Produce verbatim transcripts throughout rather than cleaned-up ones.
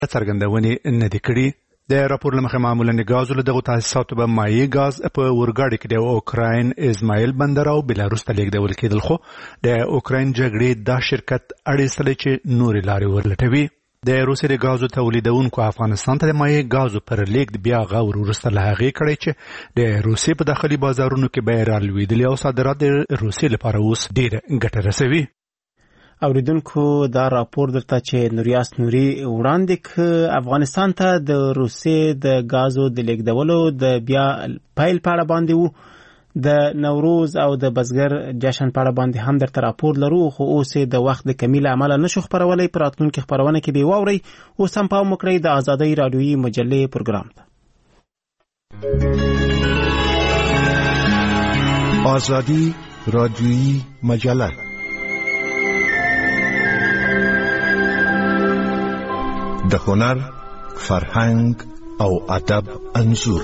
څرګندونې نه دي کړي. د راپور له مخې معمولا د ګازو له دغو تاسیساتو به مایع ګاز په اورګاډي کې د اوکراین ازمایل بندر او بلاروس ته لیږدول کېدل، خو د اوکراین جګړې دا شرکت اړیستلی چې نورې لارې ورلټوي. د روسیې د ګازو تولیدونکو افغانستان ته د مایع ګازو پر لیږد بیا غور وروسته له هغې کړی چې د روسیې په داخلي بازارونو کې بیې رالوېدلي او صادرات د روسیې لپاره اوس ډېره ګټه رسوي. اوریدونکو دا راپور درته چې نوریاس نوري وړاندې ک افغانستان ته د روسیې د غازو د لیږدولو د بیا پایل په اړه باندې وو. د نوروز او د بزګر جشن په اړه باندې هم درته راپور لرو، خو اوس د وخت د کمی له امله نشو خپرولی. په راتلونکي خپرونه کې به واورئ. اوس هم پام وکړئ د ازادۍ راډیویي مجلې پروګرام ته. ازادي راډیویي مجله د هنر، فرهنګ او ادب انځور.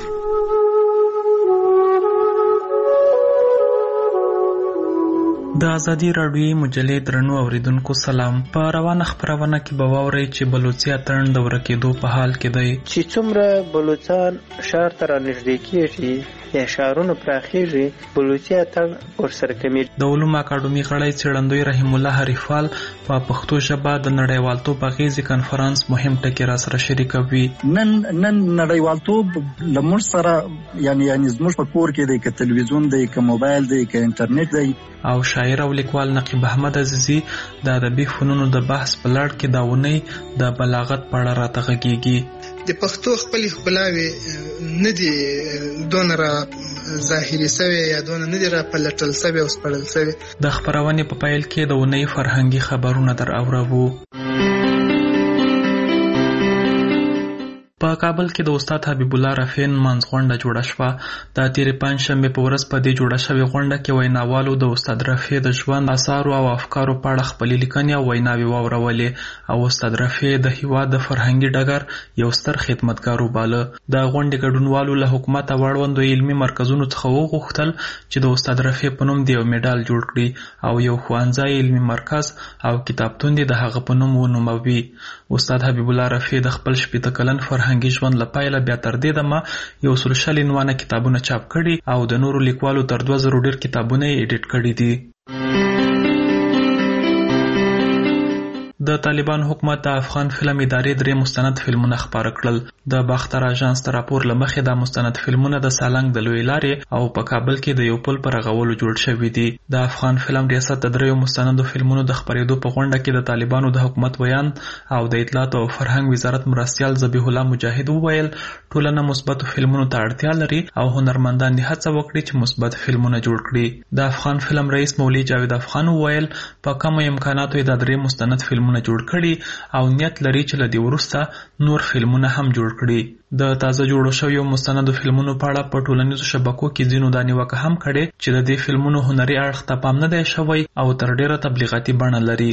د ازادي راډیویي مجلې درنو اوریدونکو سلام. په روانه خپرونه کې به واورئ چې بلوڅي اتڼ د ورکېدو په حال کې دی. چې څومره بلوڅان ښار ته رانږدې کېږي یا ښارونه پراخېږي، بلوڅي اتڼ ورسره کمېږي. د علوم اکاډمي غړی څېړندوی رحیم الله حریفال په پښتو ژبه د نړیوالتوب اغیزې کنفرانس مهم ټکي را سره شریکوي. نن نن نړیوالتوب له موږ سره یعنی یعنی زموږ په کور کې دی، که تلویزیون دی، که موبایل دی، که انټرنیټ دی. او شاعر او لیکوال نقیب احمد عزیزی د ادبي فنونو د بحث په لړ کې دا ونې د بلاغت په اړه راته غږېږي. د پښتو خپلې ښکلاوې نه دي دونه را ظاهري سوی یا دونه نه دي را پلټل سوی او سپړل سوی. د خپرونې په پیل کې د ونې فرهنګي خبرونه در اورو. په کابل کې د استاد حبیب الله رفین منځ غونډه جوړه شوه. د تېرې پنجشنبې په ورځ په دې جوړه شوې غونډه کې ویناوالو د استاد رفیع د ژوند اثارو او افکارو په اړه خپلې لیکنې او ویناوې واورولې او استاد رفیع د هېواد د فرهنګي ډګر یو ستر خدمتګار وباله. د غونډې ګډونوالو له حکومت او اړوندو علمي مرکزونو څخه وغوښتل چې د استاد رفیع په نوم د یو میډال جوړ کړي او یو ښوونځی، علمي مرکز او کتابتون د هغه په نوم ونوموي. استاد حبیب الله رفیع د خپل شپېته کلن فرهنګي ژوند له پیله بیا تر دې دمه یو سل شل عنوانه کتابونه چاپ کړي او د نورو لیکوالو تر دوه زرو ډېر کتابونه یې ایډیټ کړي دي. د طالبان حکومت د افغان فلم ادارې درې مستند فلمونه خپاره کړل. د باختر اژانس ته راپور له مخې دا مستند فلمونه د سالنګ د لویې لارې او په کابل کې د یو پل په رغولو جوړ شوي دي. د افغان فلم ریاست د دریو مستندو فلمونو د خپرېدو په غونډه کې د طالبانو د حکومت ویان او د اطلاعات او فرهنګ وزارت مرستیال ذبیح الله مجاهد وویل ټولنه مثبتو فلمونو ته اړتیا لري او هنرمندان دې هڅه وکړي چې مثبت فلمونه جوړ کړي. د افغان فلم رئیس مولوي جاوید افغان وویل په کمو امکاناتو یې دا درې مستند فلمونه جوړ کړي او نیت لري چې له دې وروسته نور فلمونه هم جوړ کړي. د تازه جوړو شویو مستندو فلمونو په اړه په ټولنیزو شبکو کې ځینو دا نیوکه هم کړې چې د دې فلمونو هنري اړخ ته پام نه دی شوی او تر ډیره تبلیغاتي بڼه لري.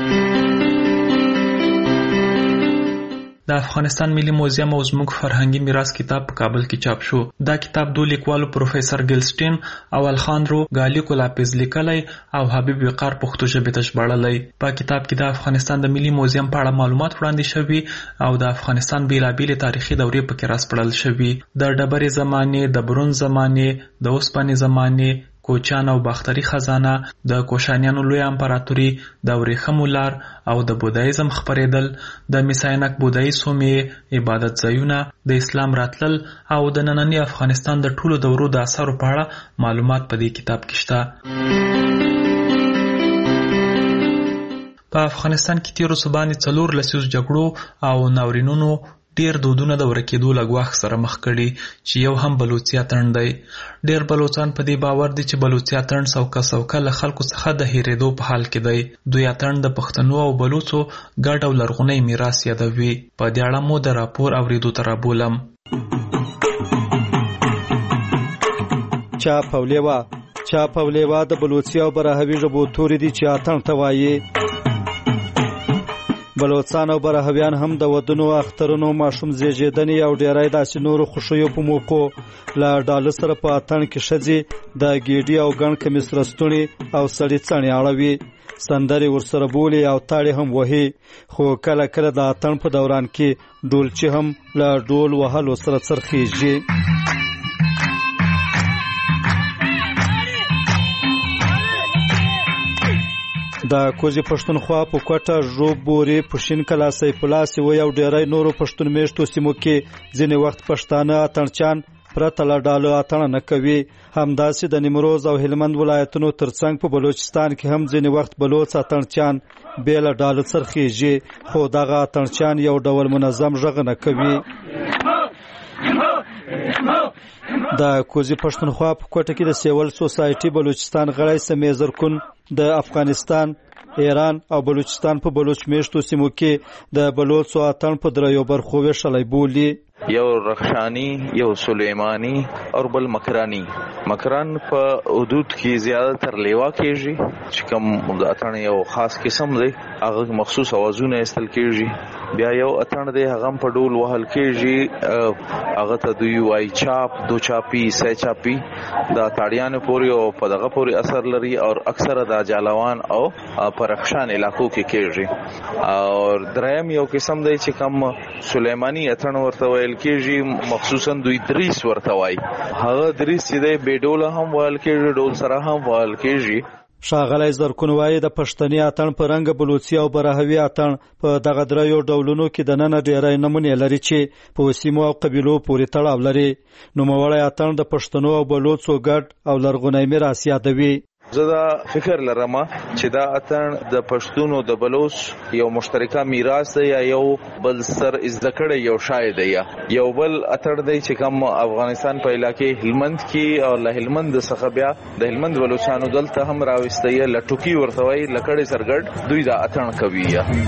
د افغانستان ملي موزیم او زموږ فرهنګي میراث کتاب په کابل کې چاپ شو. دا کتاب دوه لیکوالو پروفیسر ګلسټین او الخاندرو ګالیکو لاپیز لیکلی او حبیب وقار پښتو ژبې ته ژباړلی. په کتاب کې د افغانستان د ملي موزیم په اړه معلومات وړاندې شوي او د افغانستان بیلابیلې تاریخي دورې پکې راسپړل شوي. د ډبرې زمانې، د برونز زمانې، د اوسپنې زمانې، کوچان او باختري خزانه، د کوشانیانو لوی امپراتوري، د ورېښمو لار او د بودایزم خپرېدل، د میساینک بودایي سومې، عبادت ځایونه، د اسلام راتلل او د ننني افغانستان د ټولو دورو د اثارو په اړه معلومات په دې کتاب کې شته. په افغانستان کې تیرو څه باندې څلور لسیزو جګړو او ناورینونو ډیر دودونه د ورکېدو له ګواښ سره مخ کړي چې یو هم بلوڅي اتڼ دی. ډیر بلوڅان په دې باور دي چې بلوڅي اتڼ سوکه سوکه له خلکو څخه د هېرېدو په حال کې دی. دوی اتڼ د پښتنو او بلوڅو ګډ او لرغونی میراث یادوي. په دې اړه مو د راپور اورېدو ته رابولم. چاپ او لیوا چاپ او لیوا د بلوڅي او براهوي ژبو توري دي چې اتڼ ته وایي. بلوڅان او برهویان هم د ودونو اخترونو ماشوم زیږیدنې او ډیری داسې نورو خوښیو په موقعو له ډاله سره په اتڼ کې ښځې د ګیډي او ګڼ کمیس رستونې او سړي څڼې اړوي، سندرې ورسره بولي او تاړې هم وهي، خو کله کله د اتڼ په دوران کې ډولچي هم له ډول وهلو سره څرخیږي. د کوزي پښتونخوا په کوټه ژوب بوري پښین کلا سیف الله سوی او ډیری نورو پښتون میشتو سیمو کې ځینې وخت پښتانه اتڼچان پرته له ډالو اتڼ نه کوي. همداسې د نیمروز او هلمند ولایتونو ترڅنګ په بلوچستان کې هم ځینې وخت بلوڅ اتڼچان بې له ډالو څرخیږي، خو دغه اتڼچان یو ډول منظم غږ نه کوي. د کوزي پښتونخوا په کوټه کې د سیول سوسایټي بلوچستان غړی سمیع زرکون د افغانستان، ایران او بلوچستان په بلوچ میشتو سیمو کې د بلوڅو اتڼ په دریو برخو ویشلی بولي. یو رخشانی، یو سلیمانی او بل مکرانی. مکران په حدود کې زیاده تر لیوا کېږي چې کوم د اتڼ یو خاص قسم دی، هغه مخصوص اوازونه استل کېږي. بیا یو اتڼ دی هغه په ډول وهل کېږي، هغه ته دوی وایي چاپ، دو چاپی، سه چاپی. دا تاړیانو پورې او په دغه پورې اثر لري او اکثره د جالوان او په رخشان علاقو کې کېږي. او دریم یو قسم دی چې کوم سلیمانی اتڼ ورته ویل کېږي، مخصوصا دوی دریس ورته وایي. هغه دریس چې دی بې ډوله هم ویل کېږي، ډول سره هم ویل کېږي. ښاغلی زرکون وایي د پښتني اتڼ په رنګ بلوڅي او برهوي اتڼ په دغه دریو ډولونو کې د ننه ډیری نمونې لري چې په سیمو او قبیلو پورې تړاو لري. نوموړی اتڼ د پښتنو او بلوڅو ګډ او لرغونی میراث یادوي. زه دا فکر لرم چې دا اتڼ د پښتونو د بلوچ یو مشترکه میراث دی، یا یو بل سر زده کړی یو شای دی، یا یو بل اتڼ دی چې کوم افغانستان په علاقې هلمند کې او له هلمند څخه بیا د هلمند بلوچانو دلته هم راوستی لټوکی ورته وایي، لکړې سرګډ دوی دا اتڼ کوي.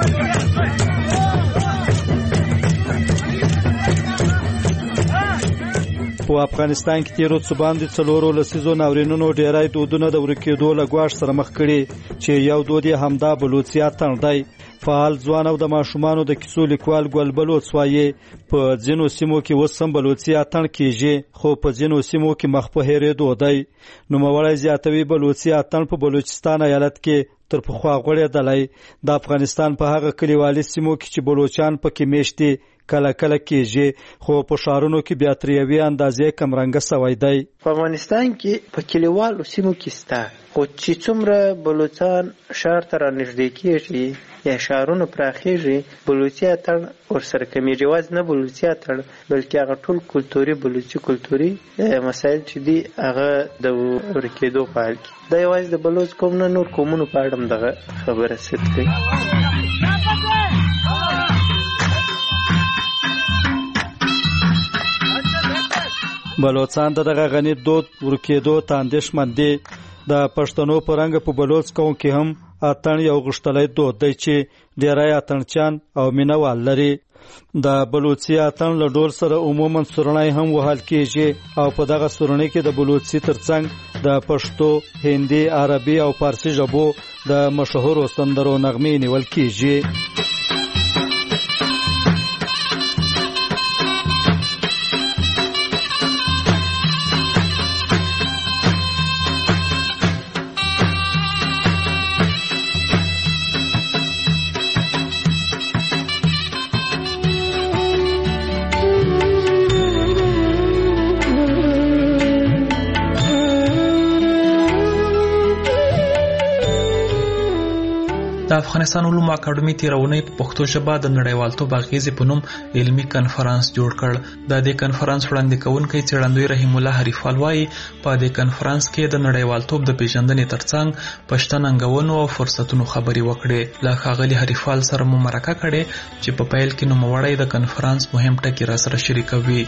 په افغانستان کې تیرو څو باندې څلورو لسیزو ناورینونو ډیری دودونه د ورکېدو له ګواښ سره مخ کړي چې یو دود یې همدا بلوڅي اتڼ دی. فعال ځوان او د ماشومانو د کیسو لیکوال ګل بلوڅ وایي په ځینو سیمو کې اوس هم بلوڅي اتڼ کېږي، خو په ځینو سیمو کې مخ په هېرېدو دی. نوموړی زیاتوي بلوڅي اتڼ په بلوچستان ایالت کې تر پخوا غوړېدلی. د افغانستان په هغه کلیوالي سیمو کې چې بلوچان پکې میشتي کله کله کېږي، خو په ښارونو کې بیا تر یوې اندازې کمرنګه سوی دی. په افغانستان کې په کلیوالو سیمو کې سته، خو چې څومره بلوڅان ښار ته رانږدې کېږي یا ښارونه پراخېږي، بلوڅي اتڼ ورسره کمېږي. یوازې نه بلوڅي اتڼ بلکې هغه ټول کلتوري بلوڅي کلتوري مسایل چې دي هغه د ورکېدو په حال کې. دا یوازې د بلوڅ قوم نه، نور قومونو په اړه هم دغه خبره صدق کوي. بلوڅان دغه غني دود ورکېدو ته اندېښمن دي. د پښتنو په رنګ په بلوڅ قوم کې هم اتڼ یو غښتلی دود دی چې ډیری اتڼچان او مینوال لري. د بلوڅي اتڼ له ډول سره عموما سورنۍ هم وهل کېږي او په دغه سورنۍ کې د بلوڅي ترڅنګ د پښتو، هندي، عربي او فارسي ژبو د مشهورو سندرو نغمې نیول کېږي. د افغانستان علومو اکاډمي تیرونی په پښتو ژبه د نړیوالتوب اغیزې په نوم علمي کنفرانس جوړ کړ. د دې کنفرانس وړاندې کوونکی څېړندوی رحیم الله حریفال وایي په دې کنفرانس کې د نړیوالتوب د پیژندنې ترڅنګ پښتو ننګونو او فرصتونو خبرې وکړې. له ښاغلي حریفال سره مو مرکه کړې چې په پیل کې نوموړی د کنفرانس مهم ټکي را سره شریکوي.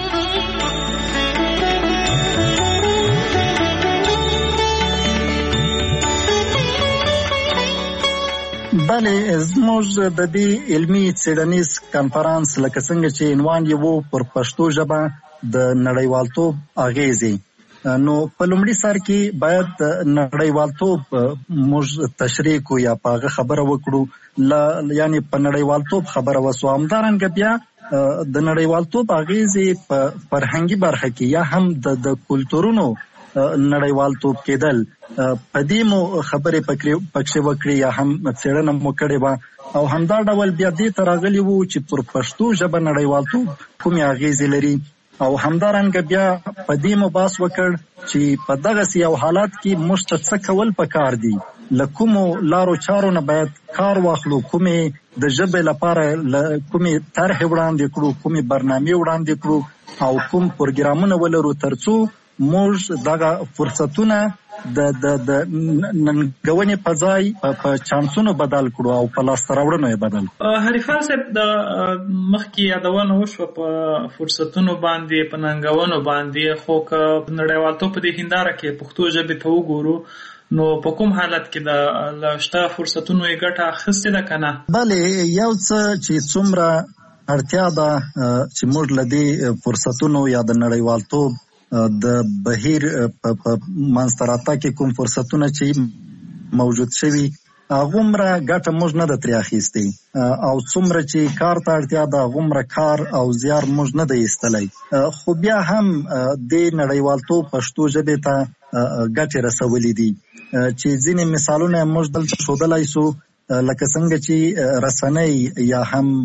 بله، زموږ د دې علمي څېړنیز کنفرانس لکه څنګه چې عنوان یې و پر پښتو ژبه د نړیوالتوب اغیزې، نو په لومړي سر کې باید نړیوالتوب موږ تشریح کو یا پاغه خبره وکړو، یعنی په نړیوالتوب خبره وسو. همدارنګه بیا د نړیوالتوب اغیزې په فرهنګي برخه کې یا هم د کلتورونو نړیوالتوب کېدل په دې مو خبرې پکې وکړي یا هم څېړنه مو کړې وه، او همدا ډول بیا دې ته راغلي وو چې پر پښتو ژبه نړیوالتوب کومې اغیزې لري، او همدارنګه بیا په دې مو بحث وکړ چې په دغسې یو حالت کې موږ ته څه کول پکار دي، له کومو لارو چارو نه باید کار واخلو، کومې د ژبې لپاره کومې طرحې وړاندې کړو، کومې برنامې وړاندې کړو، او کوم پروګرامونه ولرو ترڅو موږ دغه فرصتونه د د د ننګونې په ځای په چانسونو بدل کړو او په لاسته راوړنو یې بدل کړو. حریفال صاحب، د مخکې یادونه وشوه په فرصتونو باندې، په ننګونو باندې، خو که نړیوالتوب په دې هنداره کې پښتو ژبې ته وګورو نو په کوم حالت کې د شته فرصتونو یې ګټه اخیستې ده که نه؟ بلې، یو څه چې څومره اړتیا ده چې موږ له دې فرصتونو یا د نړیوالتوب د بهیر په منځته راتګ کې کوم فرصتونه چې موجود شوي هغومره ګټه موږ نه ده ترې اخیستې، او څومره چې کار ته اړتیا ده هغومره کار او زیار موږ نه ده ایستلی. خو بیا هم دې نړیوالتوب پښتو ژبې ته ګټې رسولې دي چې ځینې مثالونه موږ دلته ښودلی سو، لکه څنګه چې رسنۍ یا هم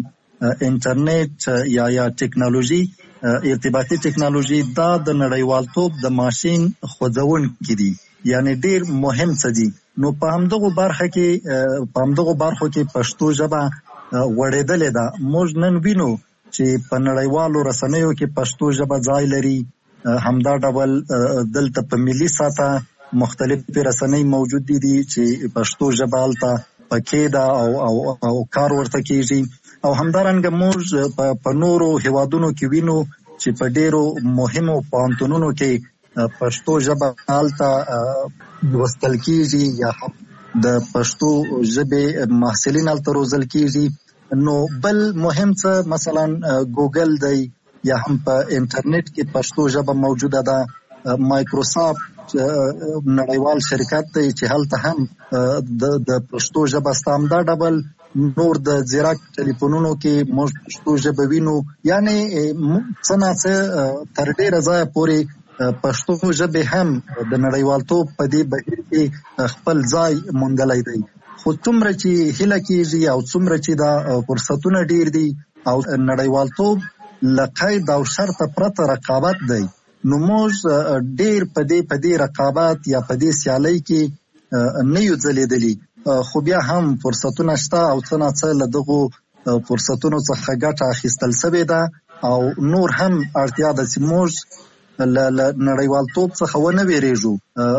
انټرنیټ یا یا ټیکنالوژي، ارتباطي ټیکنالوژي، دا د نړیوالتوب د ماشین خوځونکي دي، یعنی ډیر مهم څه دي. نو په همدغو برخه کې په همدغو برخو کې پښتو ژبه غوړېدلې ده. موږ نن وینو چې په نړیوالو رسنیو کې پښتو ژبه ځای لري، همدا ډول دلته په ملي سطحه مختلف رسنۍ موجود دي چې پښتو ژبه هلته پکې ده او او او کار ورته کېږي، او همدارنګه موږ په نورو هیوادونو کې وینو چې په ډیرو مهمو پوهنتونونو کې پښتو ژبه هلته لوستل کېږي یا د پښتو ژبې محصلین هلته روزل کېږي. نو بل مهم څه مثلا ګوګل دی یا هم په انټرنیټ کې پښتو ژبه موجوده ده. مایکروسافت نړیوال شرکت دی چې هلته هم د پښتو ژبه سته. همدا ډول نور د زیرک ټلیفونونو کې موږ پښتو ژبه وینو، یعنی څه نه څه تر ډیره ځایه پورې پښتو ژبې هم د نړیوالتوب په دې بهیر کې خپل ځای موندلی دی. خو څومره چې هیله کېږي او څومره چې دا فرصتونه ډیر دي او نړیوالتوب له قید او شرطه پرته رقابت دی، نو موږ ډیر په دې په دې رقابت یا په دې سیالۍ کې نه یو ځلېدلي، خو بیا هم فرصتونه شته او څه نه څه له دغو فرصتونو څخه ګټه اخیستل سوې ده، او نور هم اړتیا ده چې موږ له نړیوالتوب څخه ونه ویریږو،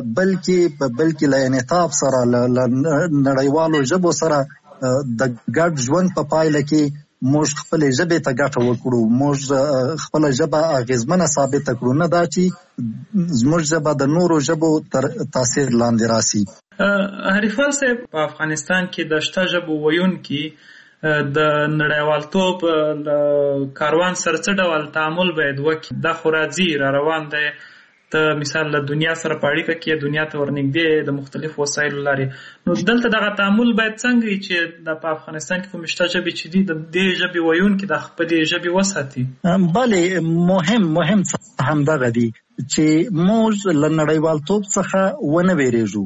بلکې بلکې له انعطاف سره له نړیوالو ژبو سره د ګډ ژوند په پایله کې موږ خپلې ژبې ته ګټه وکړو، موږ خپله ژبه اغېزمنه ثابته کړو، نه دا چې زموږ ژبه د نورو ژبو تر تاثیر لاندې راسي. حریفال صاحب، په افغانستان کې د شته ژبو ویونکي د نړیوالتوب کاروان سره څه ډول تعامل باید وکړي؟ دا خو راځي را روان دی، ته مثال له دنیا سره په اړیکه کې دنیا ته ورنږدې د مختلفو وسایلو لارې، نو دلته دغه تعامل باید څنګه وي چې د په افغانستان کې کوم شته ژبې چې دي د دې ژبې ویونکي د خپلې ژبې وساتي؟ بلې، مهم مهم څه همدغه دي چې موږ له نړیوالتوب څخه ونه ویریږو،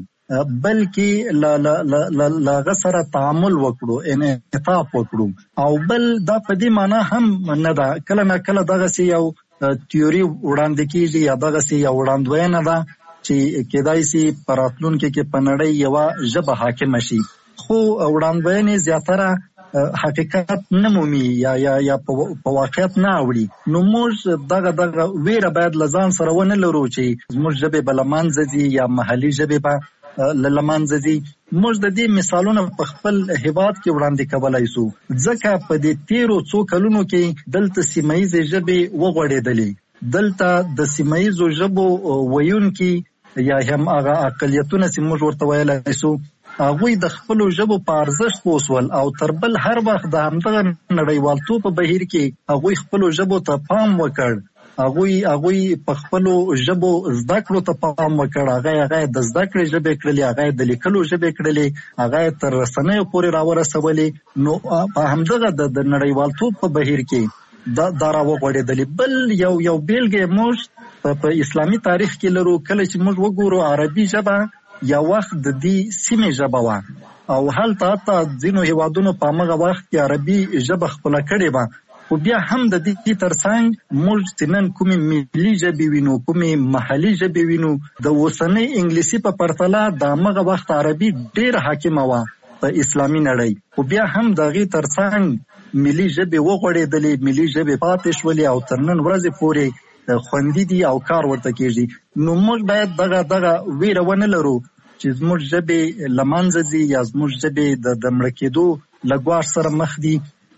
بلکې له هغه سره تعامل وکړو، انعطاف وکړو. او بل دا په دې معنا هم نه ده، کله نه کله دغسې یو تیوري وړاندې کېږي یا دغسې یو وړاندوینه ده چې کېدای شي په راتلونکي کې په نړۍ یوه ژبه حاکمه شي، خو وړاندوینې زیاتره حقیقت نه مومي یا یا یا په واقعیت نه اوړي. نو موږ دغه دغه ویره باید له ځان سره ونه لرو چې زموږ ژبې به له منځه ځي یا محلي ژبې به له منځه ځي. موږ د دې مثالونه په خپل هیواد کې وړاندې کولی شو، ځکه په دې تیرو څو کلونو کې دلته سیمه ییزې ژبې وغوړېدلې، دلته د سیمه ییزو ژبو ویونکي یا هم هغه اقلیتونه چې موږ ورته ویلی شو، هغوی د خپلو ژبو په ارزښت پوه شول، او تر بل هر وخت د همدغه نړیوالتوب په بهیر کې هغوی خپلو ژبو ته پام وکړ هغوی هغوی په خپلو ژبو زده کړو ته پام وکړ. هغه هغه د زده کړې ژبې کړلې، هغه د لیکلو ژبې کړلې، هغه تر رسنیو پورې راورسولې. نو په همدغه د نړیوالتوب په بهیر کې دا دا راوغوړېدلې. بل یو یو بیلګې موږ په اسلامي تاریخ کې لرو. کله چې موږ وګورو عربي ژبه یا وخت د دې سیمې ژبه وه، او هلته حتی ځینو هیوادونو په همغه وخت کې عربي ژبه خپله کړې وه. خو بیا هم د دې ترڅنګ موږ چې نن کومې ملي ژبې وینو، کومې محلي ژبې وینو، د اوسنۍ انګلیسي په پرتله د همغه وخت عربي ډېره حاکمه وه په اسلامي نړۍ. خو بیا هم د هغې ترڅنګ ملي ژبې وغوړېدلې، ملي ژبې پاتې شولې او تر نن ورځې پورې خوندي دي او کار ورته کېږي. نو موږ باید دغه دغه ویره ونه لرو چې زموږ ژبې له منځه ځي یا زموږ ژبې د مړه کېدو له ګواښ سره مخ دي.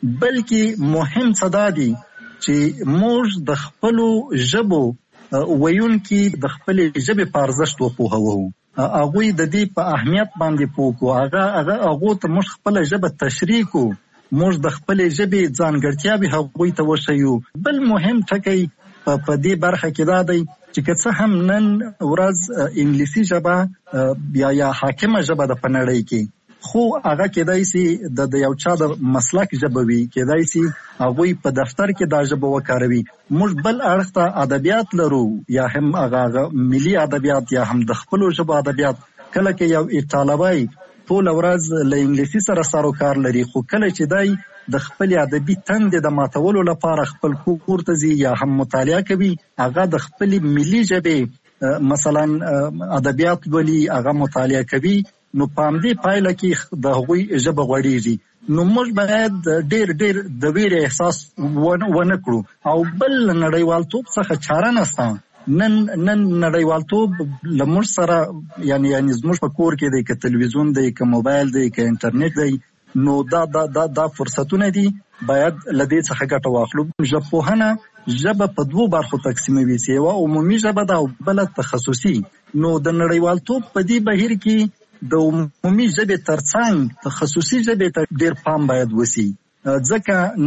بلکې مهم څه دا دي چې موږ د خپلو ژبو ویونکي د خپلې ژبې په ارزښت وپوهوو، هغوی د دې په اهمیت باندې پوه کړو، هغه هغه هغو ته موږ خپله ژبه تشریح کړو، موږ د خپلې ژبې ځانګړتیاوې هغوی ته وښیو. بل مهم ټکی په دې برخه کې دا دی چې که څه هم نن ورځ انګلیسي ژبه یا یا حاکمه ژبه ده په نړۍ کې، خو هغه کېدای شي د یو چا د مسلک ژبه وي، کېدای شي هغوی په دفتر کې دا ژبه وکاروي. موږ بل اړخ ته ادبیات لرو، یا هم هغه ملي ادبیات یا هم د خپلو ژبو ادبیات. کله کې یو ایټالوی ټوله ورځ له انګلیسي سره سر و کار لري، خو کله چې دی د خپل ادبي تندې د ماتولو لپاره خپل کور ته ځي یا هم مطالعه کوي، هغه د خپل ملي ژبې مثلا ادبیات ولي، هغه مطالعه کوي، نو په همدې پایله کې د هغوی ژبه غوړېږي. نو موږ باید ډېر ډېر د ویرې احساس ونه کړو. او بل نړیوالتوب څخه چاره نشته. نن نن نړیوالتوب له موږ سره یعنی یعنی زموږ په کور کې دی، که تلویزیون دی، که موبایل دی، که انټرنیټ دی، نو دا دا دا دا فرصتونه دي، باید له دې څخه ګټه واخلو. ژبپوهنه ژبه په دوو برخو تقسیموي، چې یوه عمومي ژبه ده او بله تخصصي. نو د نړیوالتوب په دې بهیر کې د عمومي ژبې ترڅنګ تخصصي ژبې ته ډېر پام باید وشي، ځکه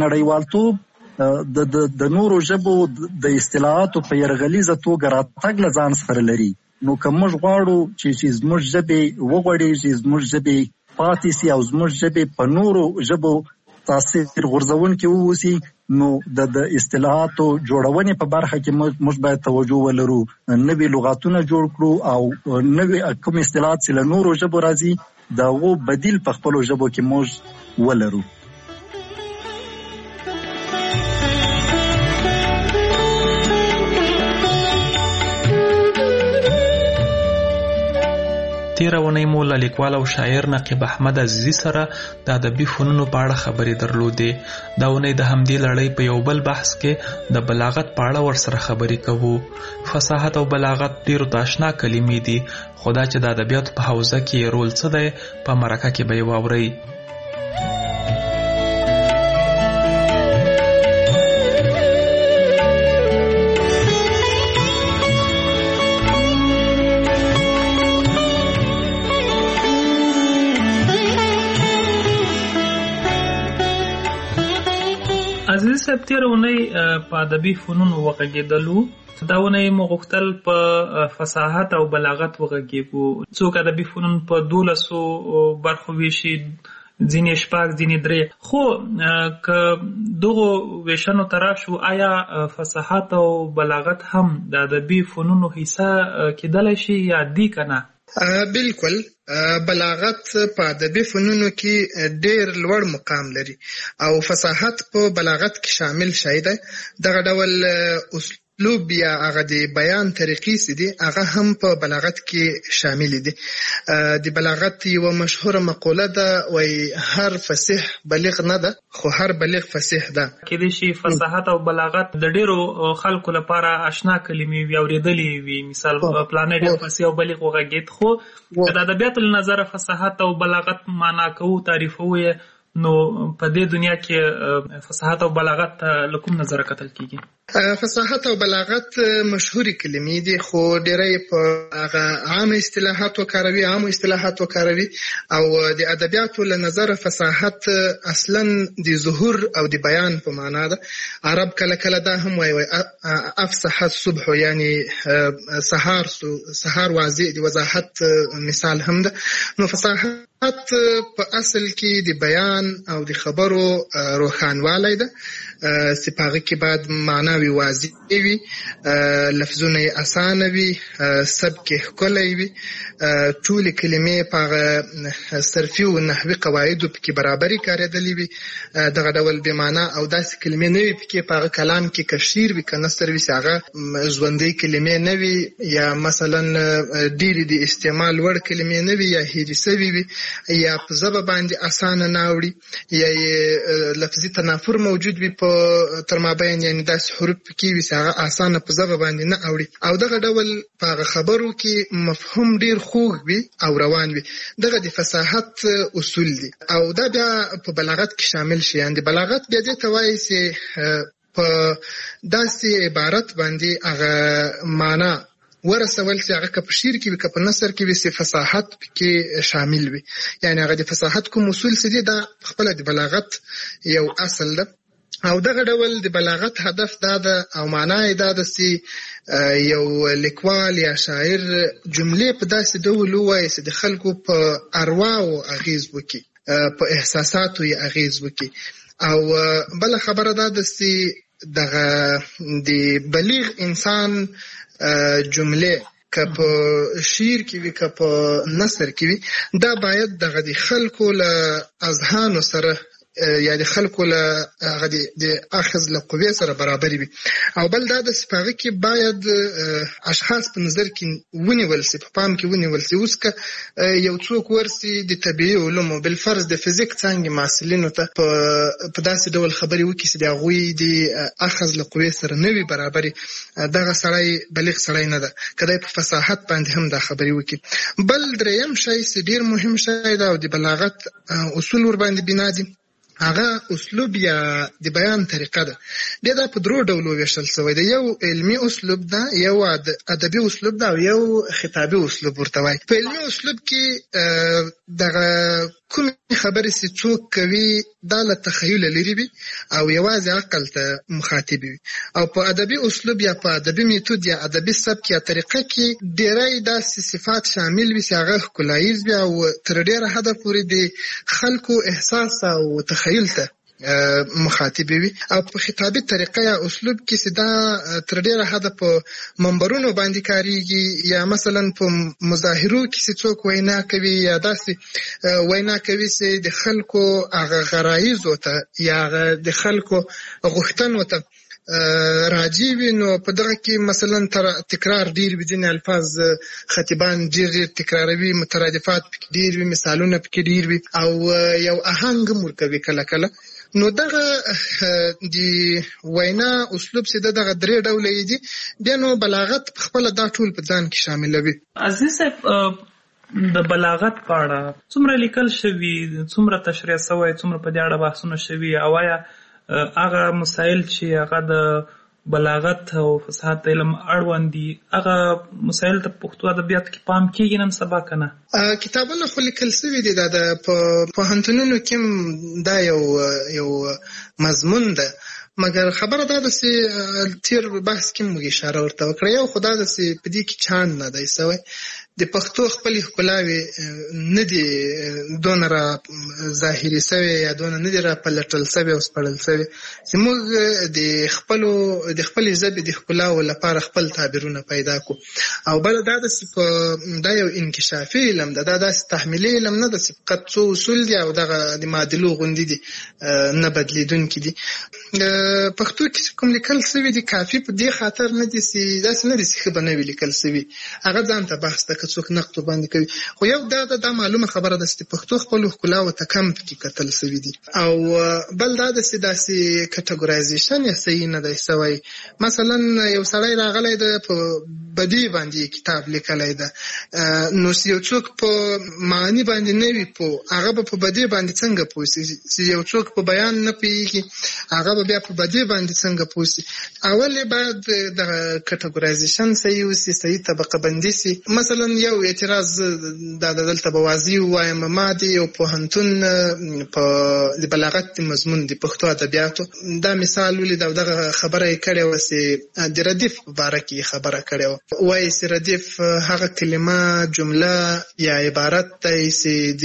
نړیوالتوب د د نورو ژبو د اصطلاحاتو په یرغلیزه توګه راتګ له ځان سره لري. نو که موږ غواړو چې زموږ ژبې وغوړېږي، زموږ ژبې پاتې سي او زموږ ژبې په نورو ژبو تاثیر غورځونکې واوسي، نو د د اصطلاحاتو جوړونې په برخه کې موږ باید توجه ولرو، نوي لغاتونه جوړ کړو او نوي کوم اصطلاحات چې له نورو ژبو راځي د هغو بدیل په خپلو ژبو کې موږ ولرو. تیره ونی مو له لیکوال او شاعر نقیب احمد عزیزي سره د ادبي فنونو په اړه خبرې درلودې. دا ونی د همدې لړۍ په یو بل بحث کې د بلاغت په اړه ورسره خبرې کوو. فصاحت او بلاغت ډېرو ته اشنا کلمې دي، خو دا چې د ادبیاتو په حوزه کې رول څه دی، په مرکه کې به یې واورئ. عزیز صاحب، تیره اونۍ په ادبي فنونو وغږېدلو. دا اونۍ مو غوښتل په فصاحت او بلاغت وغږېږو. څوک ادبي فنون په دولسو برخو ویشي، ځینې شپږ، ځینې درې. خو که دغو ویشنو ته راشو، آیا فصاحت او بلاغت هم د ادبي فنونو حصه کېدلی شي یا دی که نه؟ بالکل. بلاغت په ادبي فنونو کې ډېر لوړ مقام لري او فصاحت په بلاغت کې شامل شوی دی. دغه ډول اسلوب یا هغه د بیان طریقې چې دي هغه هم په بلاغت کې شامل دي. د بلاغت یوه مشهوره مقوله ده، وایي هر فصیح بلیغ نه ده، خو هر بلیغ فصیح ده. کېدای شي فصاحت او بلاغت د ډېرو خلکو لپاره اشنا کلمې وي، اورېدلې وي، مثال پلانی ډېر فصیح او بلیغ وغږېد. خو د ادبیاتو له نظره فصاحت او بلاغت معنا کوو، تعریفوو یې، نو په دې دنیا کې فصاحت او بلاغت له کوم نظر کتل کیږي؟ فصاحت او بلاغت مشهوري کلمې دي، خو ډېری په هغه عام اصطلاحات وکاروي عام اصطلاحات وکاروي او د ادبیاتو له نظر فصاحت اصلا د ظهور او د بیان په معنا ده. عرب کله کله دا هم وایي افصح الصبح، یعنی سهار سهار واضح د وضاحت مثال هم ده. نو فصاحت په اصل کې د بیان او د خبرو روښانوالی ده، سپاغه کې باید معناوي واضح وي، لفظونه اسانه وي، سبک ښکلی وي، ټولې کلمې په صرفي او نحوي قواعدو پکې برابري کارېدلې وي، دغه ډول بې معنا او داسې کلمې نه وي پکې په هغه کلام کې که شعر وي که نثر وي هغه ژوندۍ کلمې نه وي، یا مثلا ډېرې د استعمال وړ کلمې نه وي، یا هېرې سوي وي، یا په ژبه باندې اسانه نه اوړي، یا یې لفظي تنافر موجود وي په تر مابین، یعنی داسې حروف پکې وي چې هغه اسانه په ژبه باندې نه اوړي، او دغه ډول په هغه خبرو کې مفهوم ډېر خوږ وي او روان وي. دغه د فصاحت اصول دي او دا بیا په بلاغت کې شامل شي. یعنی بلاغت بیا دې ته وایي چې په داسې عبارت باندې هغه معنا ورسول چې هغه که په شعر کې وي که په نثر کې وي چې فصاحت پکې شامل وي. یعنی هغه د فصاحت کوم اصول چې دي دا خپله د بلاغت یو اصل ده، او دغه ډول د بلاغت هدف دا ده او معنا یې دا ده چې یو لیکوال یا شاعر جملې په داسې ډول ووایي چې د خلکو په ارواو اغیز وکړي، په احساساتو یې اغیز وکړي. او بله خبره دا ده چې دغه د بلیغ انسان جملې که په شعر کې وي که په نثر کې وي، دا باید دغه د خلکو له اذهانو سره یا د خلکو له هغه د اخذ له قوې سره برابر وي. او بل دا د سپاغه کې باید اشخاص په نظر کې ونیول سي، په پام کې ونیول سي. اوس که یو څوک ورسي د طبیعي علومو بالفرض د فزیک څانګې محصلینو ته په داسې ډول خبرې وکړي چې د هغوی د اخذ له قوې سره نه وي برابرې، دغه سړی بلیغ سړی نه ده، که دی په فصاحت باندې هم دا خبرې وکړي. بل دریم شی چې ډېر مهم شی ده او د بلاغت اصول ورباندې بنا دي، هغه اسلوب یا د بیان طریقه ده. بیا دا په درو ډولو ویشل شوی ده، یو علمي اسلوب ده، یو ادبي اسلوب ده، او یو خطابي اسلوب ورته وایي. په علمي اسلوب کې دغه کومې خبرې چې څوک کوي دا له تخیل لري وي او یوازې عقل ته مخاطب وي، او په ادبي اسلوب یا په ادبي میتود یا ادبي سبک یا طریقه کې ډېری داسې صفات شامل وي چې هغه ښکلاییز وي او تر ډېره حده پورې د خلکو احساس او تخیل ته مخاطب وي. او په خطابي طریقه یا اسلوب کې چې دا تر ډېره حده په منبرونو باندې کاریږي، یا مثلا په مظاهرو کې چې څوک وینا کوي یا داسې وینا کوي چې د خلکو هغه غرایزو ته یا د خلکو غوښتنو ته راجی وي. نو په دغه کې مثلا تکرار ډیر وي، ځینې الفاظ خطیبان ډیر ډیر تکراروي، مترادفات پکې ډیر وي، مثالونه پکې ډیر وي، او یو آهنګ هم ورکوي کله کله. نو دغه د وینا اسلوب چې دغه درې ډوله دي، بیا نو بلاغت په خپله دا ټول په ځان کې شاملوي. عزیز صاحب، د بلاغت په اړه څومره لیکل شوي، څومره تشریح شوی، څومره په دې اړه بحثونه شوي، او آیا هغه مسایل چې هغه د بلاغت او فصاحت علم اړوند دي هغه مسایل ته پښتو ادبیات کې پام کیږي نن سبا که نه؟ کتابونه خو لیکل سوي دي، دا د پوهنتونونو کې دا یو یو مضمون ده، مګر خبره دا ده چې تیر بحث کې موږ اشاره ورته وکړه. یو خو دا ده چې په دې کې چاند نه دی سوی، د پښتو خپلې ښکلاوې نه دي دونه را ظاهري سوې یا دونه نه دي را پلټل سوې او سپړل سوې چې موږ د خپلو د خپلې ژبې د ښکلاو لپاره خپل تعبیرونه پیدا کړو. او بله دا ده چې دا یو انکشافي علم ده، دا داسې تحمیلي علم نه ده چې فقط څو اصول دي او دغه د معادلو غوندې دي نه بدلیدونکي دي. پښتو کې کوم لیکل سوي دي کافي په دې خاطر نه دي چې داسې نه دي چې ښه به نه وي لیکل سوي، هغه ځان ته بحث ده څوک نقد باندې کوي. خو یو دا دا معلومه خبره ده چې پښتو خپل ښکلاو ته کم پکې کتل سوي دي، او بل دا ده چې داسې کټګورایزیشن یې صحیح نه دی سوی. مثلا یو سړی راغلی ده په بدی باندې کتاب لیکلی ده. نو یو څوک په معنی باندې نه وي پوه، هغه به په بدی باندې څنګه پوه سي؟ یو څوک په بیان نه پوهېږي، هغه به بیا په بدی باندې څنګه پوه سي؟ اول باید د کټګورایزیشن صحیح وسي، صحیح طبقه بندي سي. مثلا یو اعتراض دا دلته به واضح ووایم، ما د یو پوهنتون په د بلاغت مضمون د پښتو ادبیاتو دا مثال ولید او دغه خبره یې کړې وه چې د ردیف په باره کې خبره کړې وه. وایي چې ردیف هغه کلمه، جمله یا عبارت دی چې د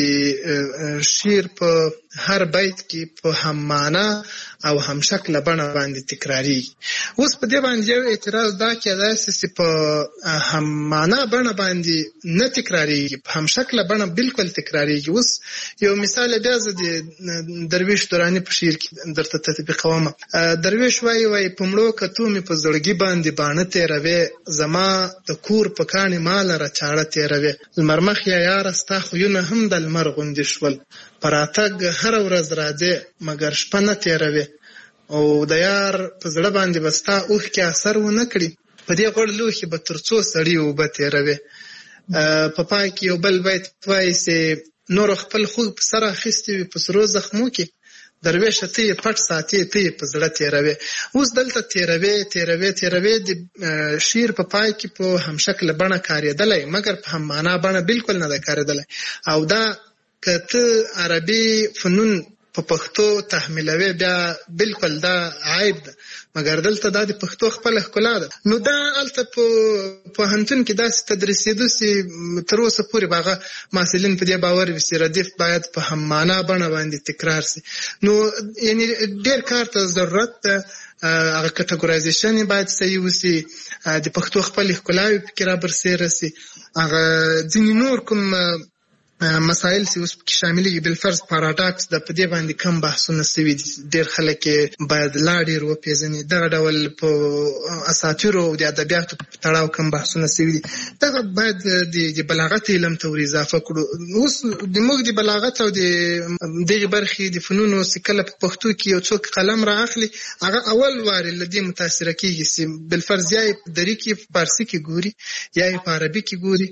شعر په هر بیت کې په هم معنا او هم شکل بڼه باندې تکراریږي. اوس په دې باندې یو اعتراض دا کېدای شي چې په هم معنا بڼه باندې نه تکراریږي، په هم شکل بڼه بالکل تکراریږي. اوس یو مثال بیا زه د درویش دراني په شعر کې درته تطبیقوم. درویش وایي وایي په مړو کتو مې په زړګي باندې باڼه تېروې، زما د کور په کاڼي ماله را چاړه تېروې، لمر مخ یا یاره ستا خویونه هم د لمر غوندې شول، په راتګ هره ورځ راځې مګر شپه نه تېروې، او د یار په زړه باندې به ستا اوښکې اثر ونه کړي، په دې غوړ لوښي به تر څو سړي اوبه تېروې. په پای کې یو بل بیت وایي چې نور خپل خوږ په سر اخیستې وي په سرو زخمو کې، درویشه ته یې پټ ساتې ته یې په زړه تېروې. اوس دلته تېروې تېروې تېروې د شعر په پای کې په همشکله بڼه کارېدلی، مګر په هم معنا بڼه بالکل نه ده کارېدلی. او دا که ته عربي فنون په پښتو تحمیلوي بیا بالکل دا عیب ده، مګر دلته دا د پښتو خپله ښکلا ده. نو دا هلته په پوهنتون کې داسې تدریسېدو چې تر اوسه پورې به هغه محصلین په دې باور وي چې ردیف باید په هم معنا بڼه باندې تکرار سي. نو یعنې ډېر کار ته ضرورت ده. هغه کټګورایزیشن باید صحیح وسي، د پښتو خپلې ښکلاوې پکې رابرسېره سي. هغه ځینې نور کوم مسائل چې اوس پکې شاملېږي، بالفرض پاراډاکس د په دې باندې کم بحثونه سوي دي، ډېر خلک یې باید لا ډېر وپېژني. دغه ډول په اساطیرو او د ادبیاتو په تړاو کم بحثونه سوي دي، دغه باید د بلاغت علم ته ور اضافه کړو. اوس زموږ د بلاغت او د دغې برخې د فنونو چې کله په پښتو کې یو څوک قلم را اخلي، هغه اول وارې له دې متاثره کېږي چې بالفرض یا یې په دري کې په فارسي کې ګوري، یا یې په عربي کې ګوري،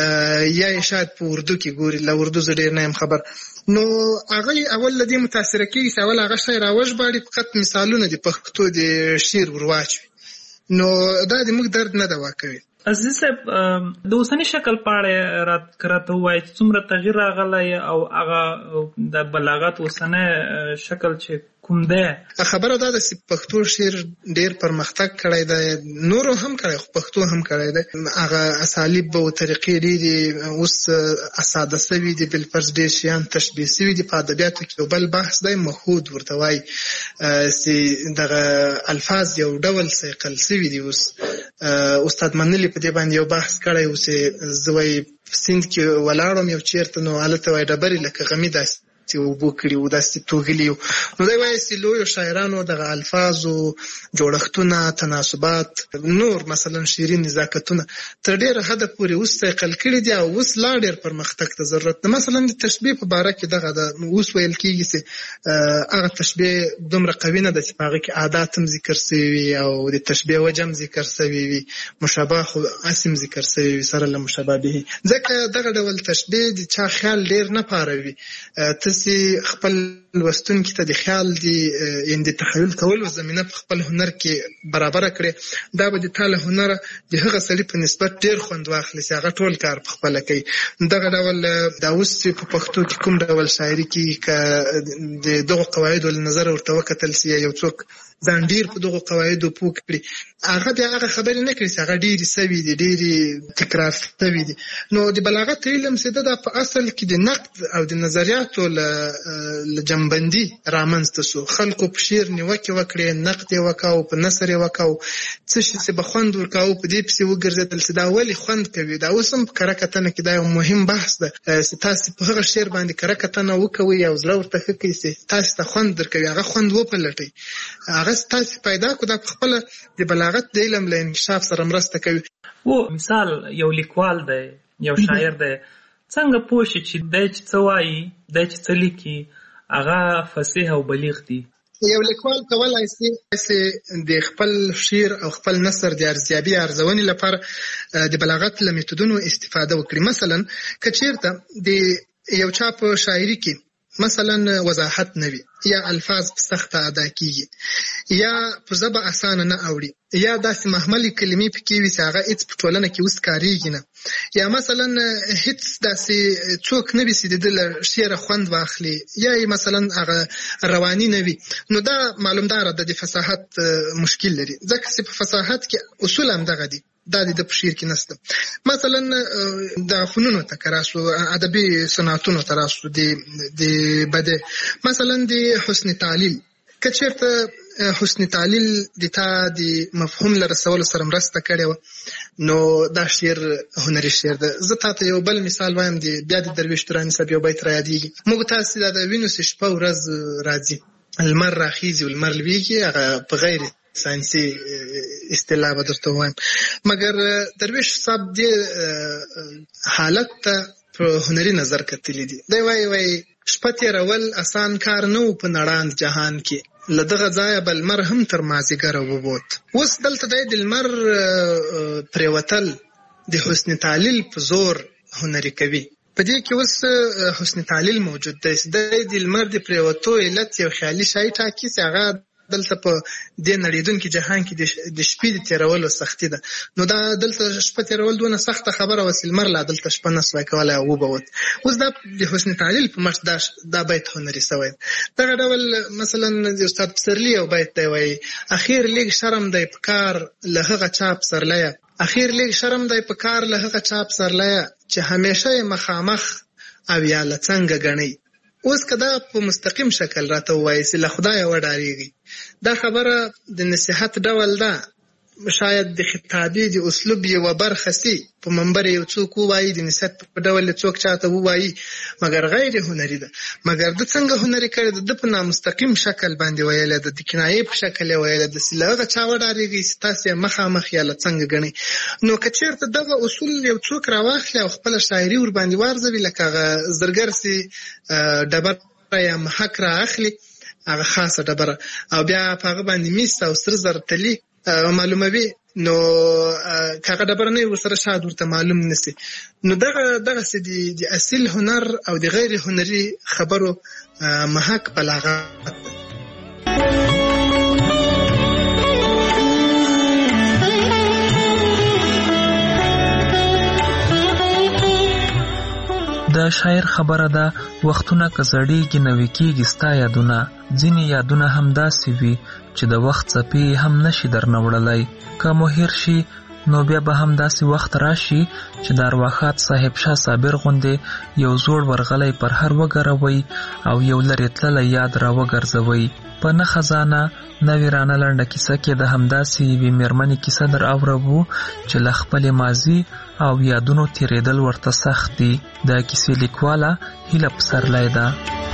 یا یې شاید په اردو کې ګوري. له اردو زه ډېر نه یم خبر. نو هغه اول له دې متاثره کېږي چې اول هغه شی راوژباړي، فقط مثالونه د پښتو د شعر ور واچوي. نو دا د موږ درد نه دوا کوي. عزیز صاحب، د اوسني شکل په اړه راته ووایئ چې څومره تغییر راغلی او هغه د بلاغت اوسنی شکل چې کوم دی؟ خبره دا ده چې پښتو شعر ډېر پرمختګ کړی دی، نورو هم کړی خو پښتو هم کړی دی. هغه اسالیب او طریقې ډېرې اوس اساده سوي دي، بالفرض ډېر شیان تشبیه سوي دي. په ادبیاتو کې یو بل بحث دی مخود ورته وایي، چې دغه الفاظ یو ډول صیقل سوي دي. اوس استاد منلي په دې باندې یو بحث کړی و چې زه وایي سیند کې ولاړم یو چېرته، نو هلته وایي ډبرې لکه غمي داسې چې اوبو کړي وو، داسې توغلي وو. نو دی وایي چې لویو شاعرانو دغه الفاظو جوړښتونه، تناسبات، نور مثلا شعري نزاکتونه تر ډېره حده پورې اوس صیقل کړي دي، او اوس لا ډېر پرمختګ ته ضرورت ده. مثلا د تشبیه په باره کې دغه ده، اوس ویل کېږي چې هغه تشبیه دومره قوي نه ده چې په هغه کې عادات هم ذکر سوي وي او د تشبیه وجه هم ذکر سوي وي، مشابه خو اسم ذکر سوي وي سره له مشابهه. ځکه دغه ډول تشبیه د چا خیال ډېر نه پاروي. ته چې خپل لوستونکي ته د خیال د یعنې د تخیل کولو زمینه په خپل هنر کې برابره کړې، دا به د تا له هنره د هغه سړي په نسبت ډېر خوند واخلي چې هغه ټول کار په خپله کوي. دغه ډول دا اوس چې په پښتو کې کوم ډول شاعري کېږي، که د دغو قواعدو له نظره ورته وکتل سي، یو څوک ځان ډېر په دغو قواعدو پوه کړي، هغه بیا هغه خبرې نه کړي چې هغه ډېرې سوي دي، ډېرې تکرار سوي دي. نو د بلاغت علم چې ده دا په اصل کې د نقد او د نظریاتو له جنبندي رامنځته سو. خلکو په شعر نیوکې وکړې، نقد یې وکاو، په نثر یې وکاو، څه شي چې به خوند ورکاو په دې پسې وګرځېدل چې دا ولې خوند کوي. دا اوس هم په کره کتنه کې دا یو مهم بحث ده چې تاسې په هغه شعر باندې کره کتنه وکوئ او زړه ورته ښه کړئ چې تاسې ته خوند درکوي، هغه خوند وپلټئ، هغه تاسې پیدا کړو. دا په خپله د بلاغت د علم له انکشاف سره مرسته کوي. و مثال یو لیکوال دی، یو شاعر دی، څنګه پوه شي چې دی چې څه وایي، دی چې څه لیکي هغه فصیح او بلیغ دی؟ یو لیکوال کولای شي چې د خپل شعر او خپل نثر د ارزیابي ارزونې لپاره د بلاغت له میتودونو استفاده وکړي. مثلا که چیرته د یو چا په شاعري کې مثلا وضاحت نه وي، یا الفاظ سخته ادا کیږي، یا په ژبه اسانه نه اوړي، یا داسې محملي کلمې پکې وي چې هغه هېڅ په ټولنه کې اوس کارېږي نه، یا مثلا هېڅ داسې څوک نه وي چې د ده له شعره خوند واخلي، یا مثلا هغه رواني نه وي، نو دا معلومداره ده د فصاحت مشکل لري. ځکه چې په فصاحت کې اصول همدغه دي، دا د په شعر کې نشته. مثلا د فنونو ته که راشو، ادبي صنعتونو ته راشو، د بده مثلا د حسن تعلیل، که چېرته حسن تعلیل د تا د مفهوم له رسولو سره مرسته کړې وه، نو دا شعر هنري شعر ده. زه تا ته یو بل مثال وایم، د بیا د درویش توراني صاحب یو بیت رایادېږي: موږ تاسې دا د وینو چې شپه ورځ راځي، لمر راخیږي او لمر لویږي، هغه په غیر ساینسي اصطلاح به درته وایم. مګر درویش صاحب دې حالت ته په هنري نظر کتلی دي. دی وایي وایي شپه تېرول اسان کار نه و په نړاند جهان کې، له دغه ځایه به لمر هم تر مازدیګره وبوت. اوس دلته دی د لمر پرېوتل د حسن تعلیل په زور هنري کوي. په دې کې اوس حسن تعلیل موجود دی. دی د لمر د پرېوتو علت یو خیالي شی ټاکي چې هغه دلته په دې نړیدونکي جهان کې د شپې د تېرولو سختي ده. نو دا دلته شپه تېرول دونه سخته خبره وه چې لمر لا دلته شپه نه سوای کولی او وبوت. اوس دا د حسن تعلیل په مټ دا بیت هنري سوی. دغه ډول مثلا د استاد پسرلي یو بیت دی وایي: اخیر لیگ شرم دی په کار له هغه چا پسرلیه، اخیر لیگ شرم دی په کار له هغه چا پسرلیه، چې همیشه یې مخامخ او یا له څنګه ګڼئ. اوس که دا په مستقیم شکل راته ووایي چې له خدایه وډارېږئ، دا خبره د نصیحت ډول ده. شاید د خطابې د اسلوب یوه برخه سي، په منبر یو څوک ووایي، د نصیحت په ډول څوک چاته ووایي، مګر غیر هنري ده. مګر د څنګه هنري کړی ده؟ د په نامستقیم شکل باندې ویلی ده، د کنایې په شکل یې ویلی ده چې له هغه چا وډارېږئ چې تاسې یې مخامخ یا له څنګه ګڼئ. نو که چېرته دغه اصول یو څوک راواخلي او خپله شاعري ورباندې وارزوي، لکه هغه زرګر چې ډبره یا محک را اخلي، هغه خاصه ډبره، او بیا په هغه باندې میس او سره زر تلي معلوموي، نو که هغه ډبره نه وي ورسره شاید ورته معلوم نسي. نو دغه دغسې د اصیل هنر او د غیر هنري خبرو محک بلاغت ده. د شاعر خبره ده: وختونه که زړېږي نوي کېږي ستا یادونه، ځینې یادونه هم داسې وي چې د وخت څپې هم نشي درنه وړلی. که مو هیر شي نو بیا به هم داسې وخت راشي چې د ارواښاد صاحب شاه صابر غوندې یو زوړ ورغلی پر هر وګروئ او یو لرې تللی یاد را وګرځوئ. په نه خزانه نه ویرانه لنډه کیسه کې د همداسې یوې مېرمنې کیسه در اورو چې له خپلې ماضي او یادونو تېرېدل ورته سخت دي. د کیسې لیکواله هیله پسرلی ده.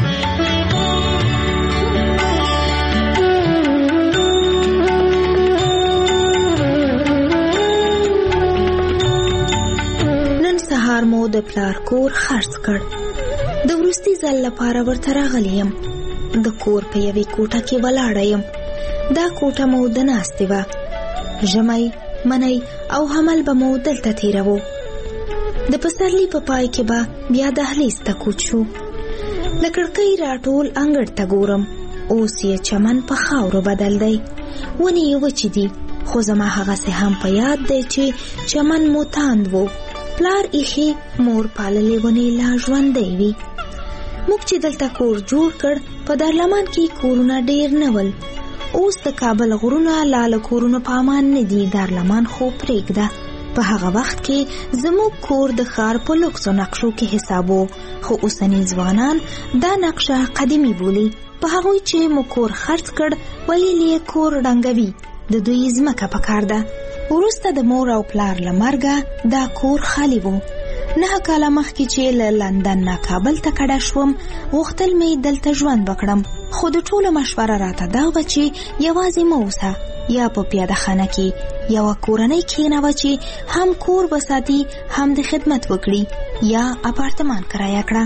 نن سهار مو د پلار کور خرڅ کړ. د وروستي ځل لپاره ورته راغلی یم. د کور په یوې کوټه کې ولاړه یم. دا کوټه مو د ناستې وه. ژمی، منی او حمل به مو دلته تېروو. د پسرلي په پای کې به بیا دهلیز ته کوچ شو. د کړکۍ راټول انګړ ته ګورم. اوس یې چمن په خاورو بدل دی. ونې یې وچې دي، خو زما هغسې هم په یاد دی چې چمن مو تاند و. پلار ایښې مور پاللې ونې لا ژوندی وي. موږ چې دلته کور جوړ کړ، په دارلمان کې کورونه ډیر نه ول. اوس د کابل غرونه لا له کورونو په امان نه دي. دارلمان خو پرېږده. په هغه وخت کې زموږ کور د ښار په لوکسو نقشو کې حسابو، خو اوسني ځوانان دا نقشه قدیمي بولي. په هغوی چې مو کور خرڅ کړ ویل یې کور ړنګوي، د دوی ځمکه پکار ده. وروسته د مور او پلار له مرګه دا کور خالی و. نه کاله مخکې چې له لندن نه کابل ته کډه شوم، غوښتل مې دلته ژوند وکړم، خو د ټولو مشوره راته دا وه چې یوازې مه اوسه، یا په پیاده خانه کې یوه کورنۍ کښېنوه چې هم کور وساتي هم د خدمت وکړي، یا اپارتمان کرایه کړه.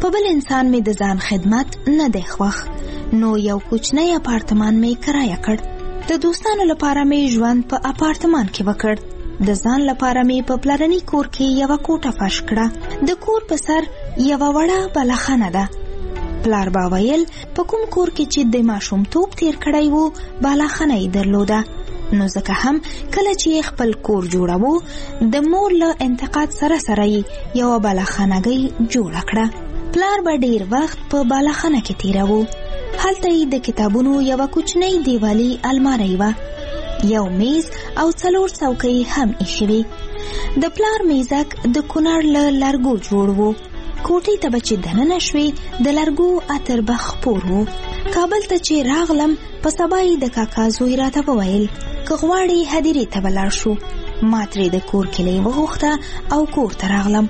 په بل انسان مې د ځان خدمت نه دی خوښ، نو یو کوچنی اپارتمان مې کرایه کړ. د دوستانو لپاره مې ژوند په اپارتمان کې وکړ. د ځان لپاره مې په پلرني کور کې یوه کوټه فرش کړه. د کور په سر یوه وړه بلخانه ده. پلار با ویل په کوم کور کې چې د ماشومتوب تیر کړی وو بالاخانه یې درلوده، نو ځکه هم کله چې خپل کور جوړاوه د مور له انتقاد سره سره یې یوه بالاخانګۍ جوړه کړه. پلار به ډیر وخت په بالاخانه کې تیراوه. هلته یې د کتابونو یوه کوچنۍ دیوالي المارۍ وه، یو میز او څلور څوکۍ هم ایښې وې. د پلار میزک د کونړ له لرګو جوړ وو. کوټې ته به چې دننه شوې د لرګو عطر به خپور وو. کابل ته چې راغلم په سبا یې د کاکا زوی راته وویل که غواړې هدیرې ته به لاړ شو. ما ترې د کور کیلۍ وغوښته او کور ته راغلم.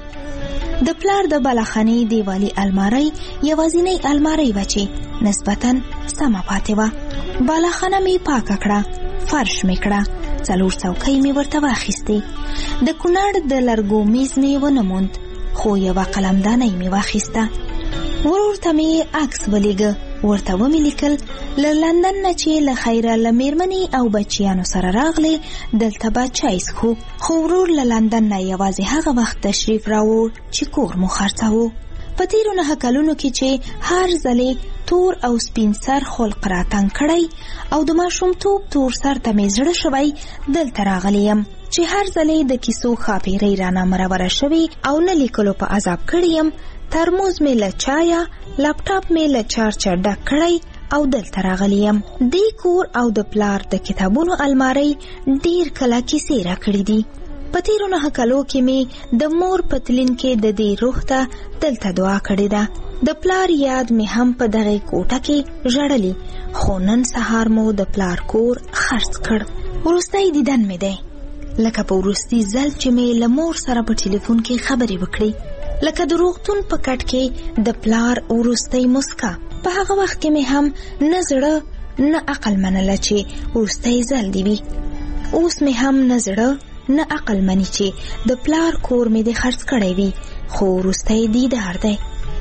د پلار د بالاخانې دیوالي المارۍ یوازینۍ المارۍ وه چې نسبتاً سمه پاتې وه. بالاخانه مې پاکه کړه، فرش مې کړه، څلور څوکۍ مې ورته واخیستې. د کونړ د لرګو میز مې ونه موند، خو یوه قلمدانۍ مې واخیسته. ورور ته مې عکس ولیږه، ورته ومې لیکل له لندن نه چې له خیره له میرمنې او بچیانو سره راغلی دلته به چای څښو. خو ورور له لندن نه یوازې هغه وخت تشریف راوړ چې کور مو خرڅاوه. په تیرو نهه کلونو کې چې هر ځلې تور او سپین سر خلق راتنګ کړی او د ماشومتوب تور سر ته مې زړه شوی دلته راغلی یم چې هر ځلې د کیسو خاپیرۍ رانه مروره شوي او نه لیکلو په عذاب کړی یم. ترموز مې له چایا، لپټاپ مې له چارچه ډک کړی او دلته راغلی یم. دې کور او د پلار د کتابونو المارۍ ډیر کله کیسې راکړي دي. په تیرو نهه کلو کې مې د مور په تلین کې د دې روح ته دلته دعا کړې ده. د پلار یاد مې هم په دغه کوټه کې ژړلی، خو نن سهار مو د پلار کور خرڅ کړ. وروستی دیدن مې دی، لکه په وروستي ځل چې مې له مور سره په ټلیفون کې خبرې وکړې، لکه د روغتون په کټ کې د پلار وروستی مسکا. په هغه وخت کې مې هم نه زړه نه عقل منله چې وروستی ځل دی وي. اوس مې هم نه زړه نه عقل مني چې د پلار کور مې د خرڅ کړی وي، خو وروستی دیدار دی.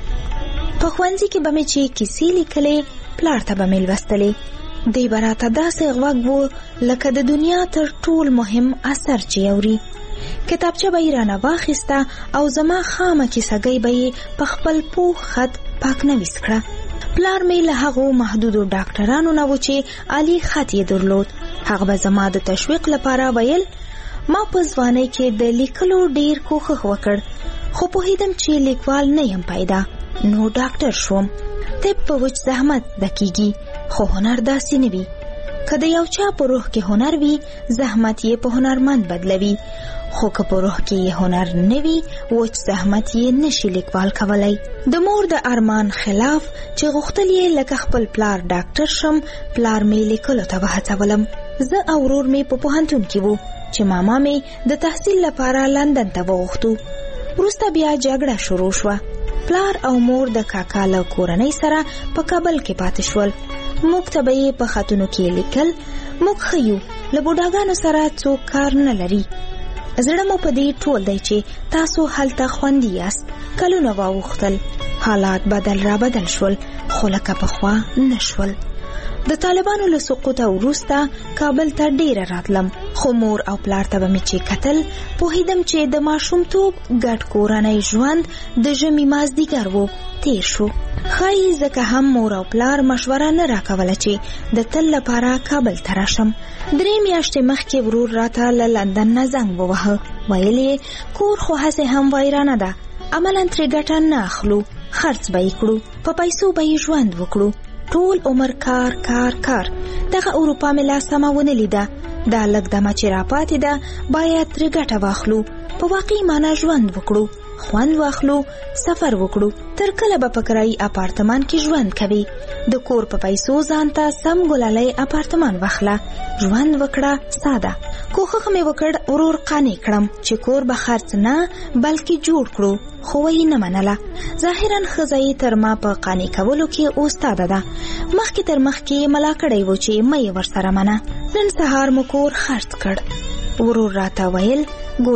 په ښوونځي کې به مې چې کیسې لیکلې پلار ته به مې لوستلې. دی به راته داسې غوږ و لکه د دنیا تر ټول مهم اثر چې اوري. کتابچه به یې رانه واخیسته او زما خامه کیسهګۍ به یې په خپل پوخ خط پاک نویس کړه. پلار مې له هغو محدودو ډاکټرانو نه و چې عالی خط یې درلود. هغه به زما د تشویق لپاره ویل. ما په ځوانۍ کې د لیکلو ډیر کوښښ وکړ، خو پوهیدم چې لیکوال نه یم پیدا، نو ډاکټر شوم. طب په وچ زحمت دکیږي، خو هنر داسې نه وي. که د یو چا په روح کې هنر وي، زحمت یې په هنرمند بدلوي، خو که په روح کې یې هنر نه وي، وچ زحمت یې نشي لیکوال کولی. د مور د ارمان خلاف چې غوښتل یې لکه خپل پلار ډاکټر شم، پلار مې لیکلو ته وهڅولم. زه او ورور مې په پوهنتون کې وو چې ماما مې د تحصیل لپاره لندن ته وغوښتو. وروسته بیا جګړه شروع شوه. پلار او مور د کاکا له کورنۍ سره په کابل کې پاتې شول. موږ ته به یې په خطونو کې لیکل موږ ښه یو، له بوډاګانو سره څوک کار نه لري. زړه مو په دې ټول دی چې تاسو هلته خوندي یاست. کلونه واوښتل، حالات بدل را بدل شول، خو لکه پخوا نه شول. د طالبانو له سقوطه وروسته کابل ته ډیره راتلم، خو مور او پلار ته به مې چې کتل پوهیدم چې د ماشومتوب ګډ کورنی ژوند د ژمي مازدیګر و تیر شو. ښایي ځکه هم مور او پلار مشوره نه راکوله چې د تل لپاره کابل ته راشم. درې میاشتې مخکې ورور راته له لندن نه زنګ ووهه. ویل یې کور خو هسې هم ویرانه ده، عملاً ترې ګټه نه اخلو، خرڅ به یې کړو، په پیسو به یې ژوند وکړو. ټول عمر کار کار کار. دغه اروپا مې لا سمه ونه لیده. دا لږ دمه چې راپاتې ده باید ترې ګټه واخلو، په واقعي معنا ژوند وکړو، خوند واخلو، سفر وکړو. تر کله به په کرایي اپارتمان کې ژوند کوي؟ د کور په پیسو ځان ته سم ګلالی اپارتمان واخله، ژوند وکړه ساده. کوښښ مې وکړ ورور قانع کړم چې کور به خرڅ نه بلکې جوړ کړو، خو یې نه منله. ظاهراً ښځه یې تر ما په قانع کولو کې استاده ده. مخکې تر مخکې ملا کړی و چې مه یې ورسره منه. نن سهار مو کور خرڅ کړ. ورور راته ویل ګوره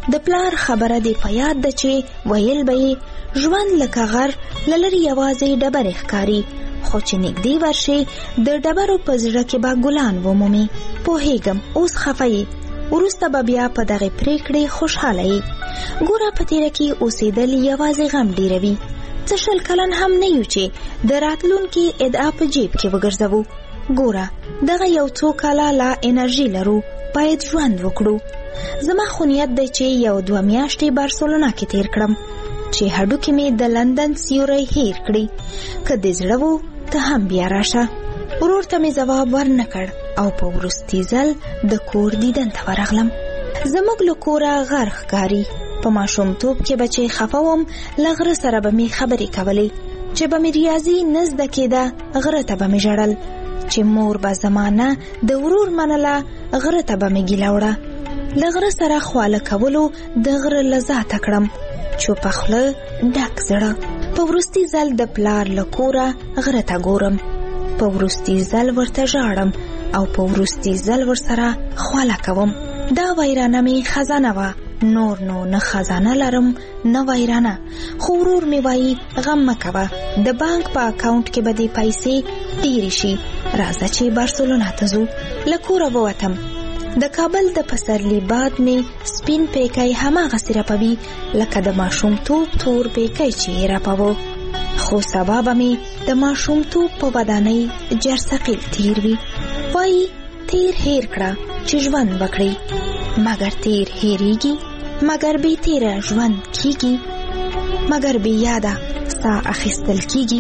د پلار خبره دې په یاد ده چې ویل به یې ژوند لکه غر له لرې یوازې ډبرې ښکاري، خو چې نږدې ورشي د ډبرو په زړه کې به ګلان ومومي. پوهېږم اوس خفه یې، وروسته به بیا په دغې پرېکړې خوشحاله یې. ګوره په تیره کې اوسېدل یوازې غم ډېروي. څه شل کلن هم نه یو چې د راتلونکي ادعا په جیب کې وګرځوو. ګوره دغه یو څو کاله لا انرژي لرو، باید ژوند وکړو. زما خو نیت دی چې یو دوه میاشتې بارسلونا کې تیر کړم چې هډوکې مې د لندن سیوری هیر کړي. که دې زړه وو ته هم بیا راشه. ورور ته مې ځواب ور نه کړ او په وروستي ځل د کور دیدن ته ورغلم. زموږ له کوره غر ښکاري. په ماشومتوب کې به چې خفه وم له غره سره به مې خبرې کولې، چې به مې ریاضي نه زده کېده غره ته به مې ژړل، چې مور به زمانه د ورور منله غره ته به مې ګیله وړه. له غره سره خواله کولو د غره لذات کړم، چوپه خوله ډک زړه. په وروستي ځل د پلار له کوره غره ته ګورم، په وروستي ځل ورته ژاړم او په وروستي ځل ورسره خواله کوم. دا ویرانه مې خزانه وه، نور نو نه خزانه لرم نه ویرانه. خو ورور مې وایي غم مه کوه، د بانک په اکاونټ کې به دې پیسې ډېرې شي، راځه چې بارسلونا ته ځو. له کوره ووتم. د کابل د پسرلي باد مې سپین پیکی هماغسې رپوي لکه د ماشومتوب تور پیکی چې یې رپوه. خو سبا به مې د ماشومتوب په ودانۍ جرثقیل تیر وي. وایي تیر هیر کړه چې ژوند وکړي، مګر تیر هیریږي، مګر بې تیره ژوند کیږي، مګر بې یاده سا اخیستل کیږي.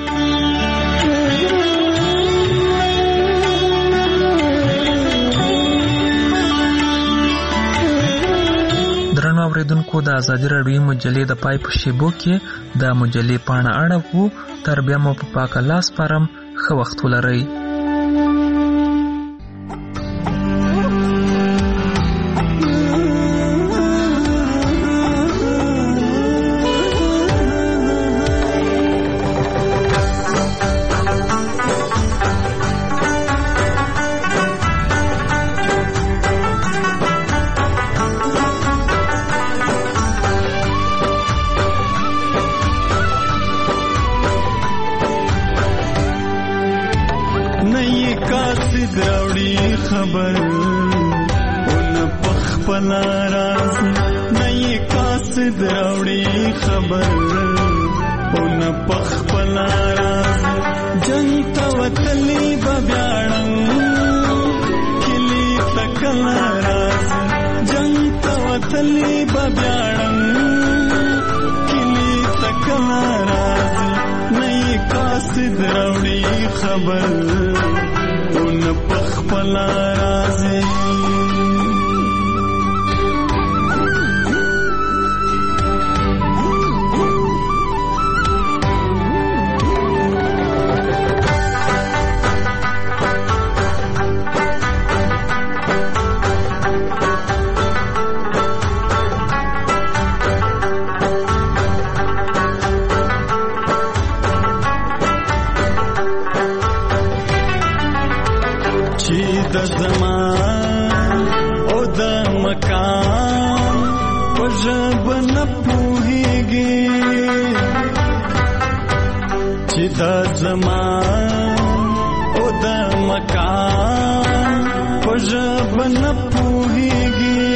درنو اوریدونکو، د ازادي راډیو مجلې د پای په شیبو کې د مجلې پاڼه اړوو. تر بیا مو په پاک الله سپارم. ښه وخت ولرئ. خبر اون پخپلا راز نئی قاصد راوڑی خبر اون پخپلا راز جنگ توتلی ببیاڑن کلی تکلا راز جنگ توتلی ببیاڑن کلی تکلا راز نئی قاصد راوڑی خبر اون پخپلا رازی د زمان او د مکان پژب نه پوهیږي چې د زمان او د مکان پژب نه پوهیږي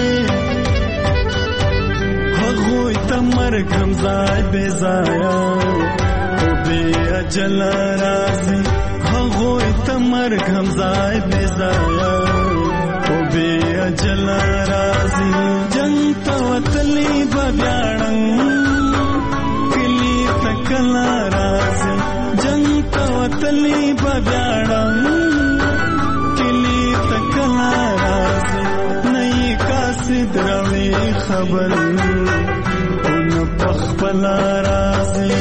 هغوی ته مرګ هم ځای بې ځایه او بې اجله راځي هغوی ته مرګ هم ځای بې ځایه او بې اجله راځي جنګ ته وتلي به ویاړم کلي ته کله راځي جنګ ته وتلي به ویاړم کلي ته کله راځي نه یې قاصد راوړي خبر او نه پخپله راځي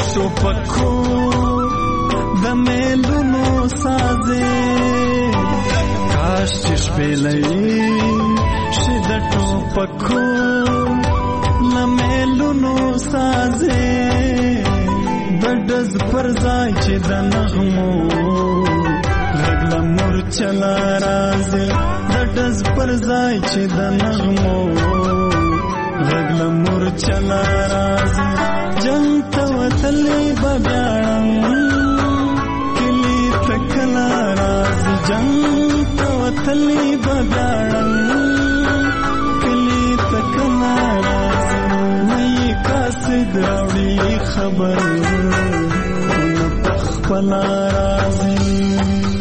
ټوپکو د میلونو سازې کاش چې شپېلې شي د ټوپکو له میلونو سازې د ډز پر ځای چې د نغمو غږ له مورچله راځي د ډز پر ځای چې د نغمو غږ له مورچله راځي جنګ ته وتلې به بیا کلي ته کله راځي جنګ ته وتلې به بیا کلي ته کله راځي نه یې قاصد راوړي خبر نه پخپله راځي